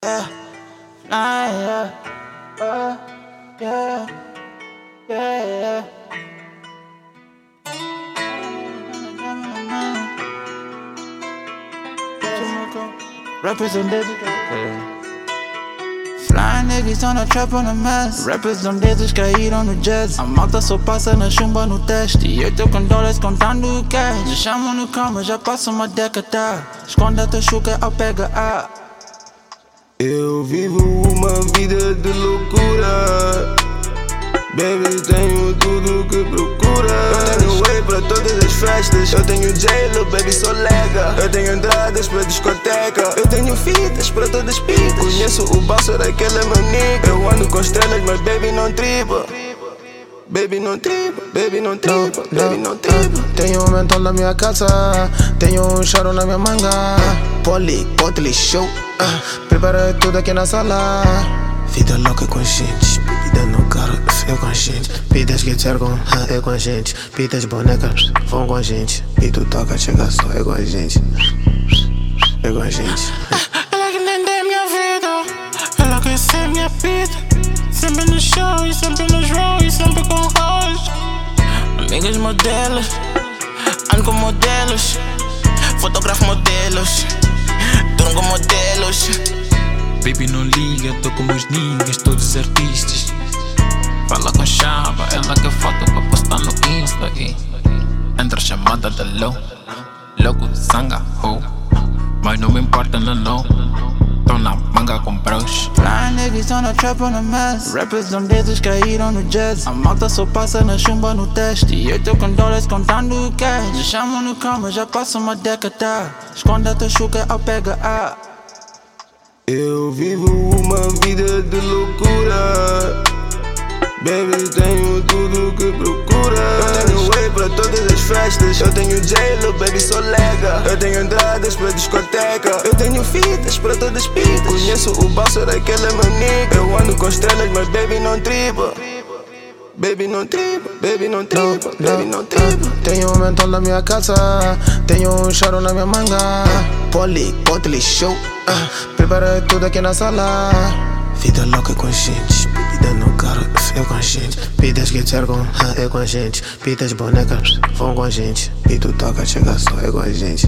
yeah, flying, yeah, yeah, yeah. Rappers on dedos, flying niggas on a trap on a mess. Rappers on dedos caíram no jazz. A malta só passa na chumba no teste. E eu tô com dólares contando o cash. Me chamam no cama, já passa uma década. Esconda a tua chuca, eu pega a. Eu vivo uma vida de loucura. Baby, tenho tudo que procura. Eu tenho whey pra todas as festas. Eu tenho J-Lo, baby, sou lega. Eu tenho entradas pra discoteca. Eu tenho fitas pra todas as pitas. Conheço o bouncer, aquele é meu nigga. Eu ando com estrelas, mas baby não tripa. Baby não tripa, baby não tripa, baby não tripa. Tenho um mentol na minha casa, tenho um choro na minha manga. Potle, show, prepara tudo aqui na sala. Vida louca com gente, bebida no carro, é com a gente. Pitas que cercam, é com a gente. Pitas bonecas, vão com a gente. Pito toca, chega só, é com a gente. É com a gente. Ela que entende minha vida, ela quer ser minha pita. Sempre no show e sempre nos roll e sempre com hoes. Amigas modelos, ando com modelos. Fotografo modelos, durmo com modelos. Baby não liga, tô com meus niggas, todos artistas. Fala com chava, ela quer foto pra postar no Insta. E entra chamada da low, logo sanga ho. Mas não me importa, não. Tô na manga com bros. Flying niggas on a trap on a mess. Rappers on dedos caíram no jazz. A malta só passa na chumba no teste. E eu tô com dólares contando o cash. Me chamam no cama, já passa uma década. Esconda a tua chuca, eu pega a. Eu vivo uma vida de loucura. Baby, tenho tudo que procura. Eu tenho whey pra todas as festas. Eu tenho J-Lo, baby, sou lega. Eu tenho entradas pra discoteca. Eu tenho fitas pra todas as pitas. Conheço o bouncer, aquele é meu nigga. Eu ando com estrelas, mas baby não tripa. Baby não tripa, baby não tripa, baby não tripa. Tenho um mentol na minha casa, tenho um choro na minha manga. Potle, show, prepara tudo aqui na sala. Vida louca com gente, bebida no carro, é com a gente. Pitas que cercam, é com a gente. Pitas bonecas, vão com a gente. Pito toca, chega só, é com a gente.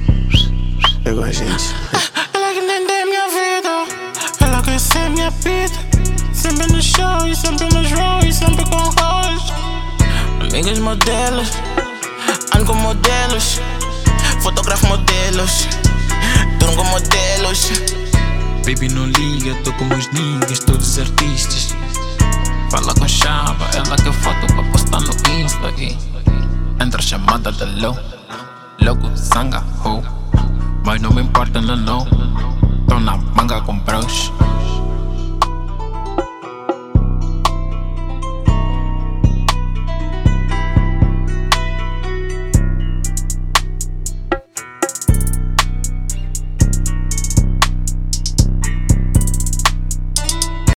É com a gente. Ela que entende minha vida, ela quer ser minha pita. Sempre no show e sempre nos roll e sempre com hoes. Amigas modelos, ando com modelos. Fotografo modelos, durmo com modelos. Baby não liga, tô com meus niggas, todos artistas. Fala com chava, ela quer foto pra postar no Insta. E entra chamada da low, logo sanga ho. Mas não me importa, não. Tô na manga com bros.